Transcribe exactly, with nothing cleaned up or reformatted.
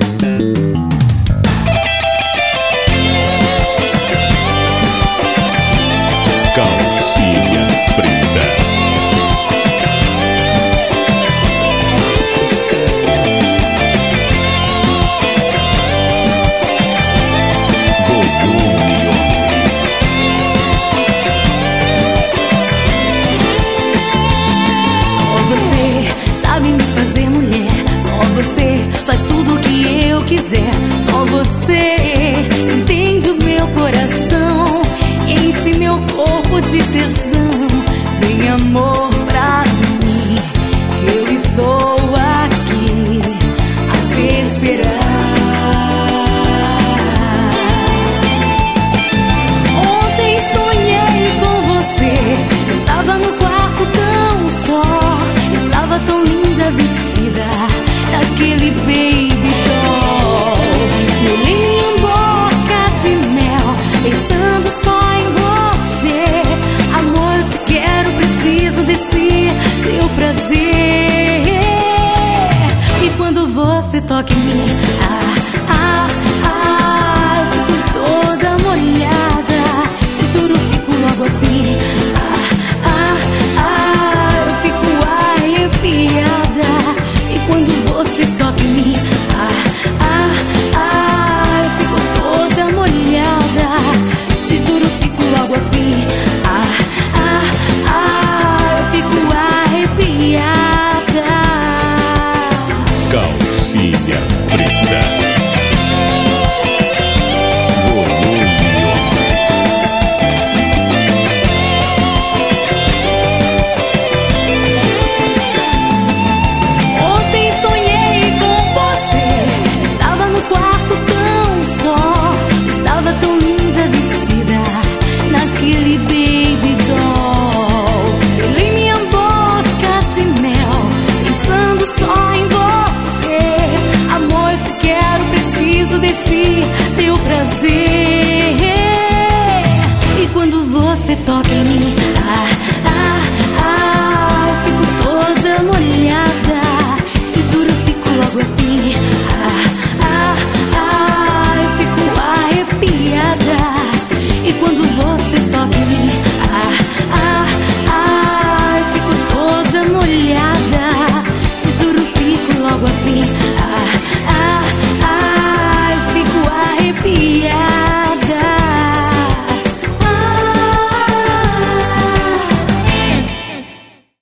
Calcinha preta. Volume onze. Só você sabe me fazer mulher. Só você faz tudo o que eu quiser. Só você entende o meu coração, enche meu corpo de tesão. Vem amor pra mim, que eu estou aqui a te esperar. Ontem sonhei com você, estava no quarto tão só, estava tão linda vestida daquele baby doll. Meu lindo boca de mel, pensando só em você. Amor, eu te quero, preciso desse teu prazer. E quando você toca em mim, ah, ah, ah, eu fico toda molhada. Te juro, fico logo assim. Ah, ah, ah, eu fico arrepiada. E quando você toca em mim, ah, ah, ah, eu fico toda molhada. Te juro, fico logo assim. Ah, ah, ah, eu fico arrepiada. Calcinha preta. Volume onze. Ontem sonhei com você, estava no quarto tão só, estava tão linda vestida naquele baby doll. Pela minha boca de mel, pensando só em você. Amor, eu te quero, preciso desse teu prazer. E quando você toca